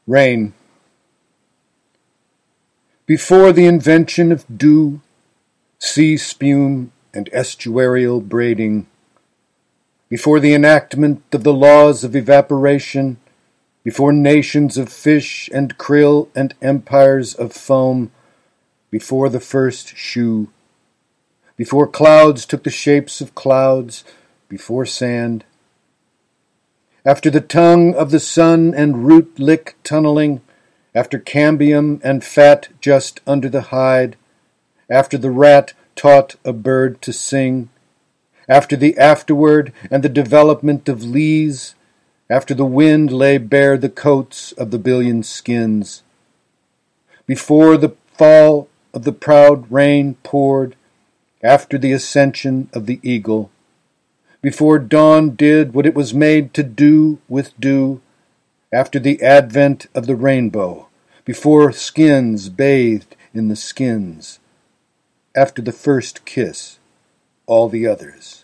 Rain. Before the invention of dew, sea spume, and estuarial braiding, before the enactment of the laws of evaporation, before nations of fish and krill and empires of foam, before the first shoe, before clouds took the shapes of clouds, before sand, after the tongue of the sun and root lick tunneling, after cambium and fat just under the hide, after the rat taught a bird to sing, after the afterward and the development of lees, after the wind lay bare the coats of the billion skins, before the fall of the proud rain poured, after the ascension of the eagle, before dawn did what it was made to do with dew, after the advent of the rainbow, before skins bathed in the skins, after the first kiss, all the others.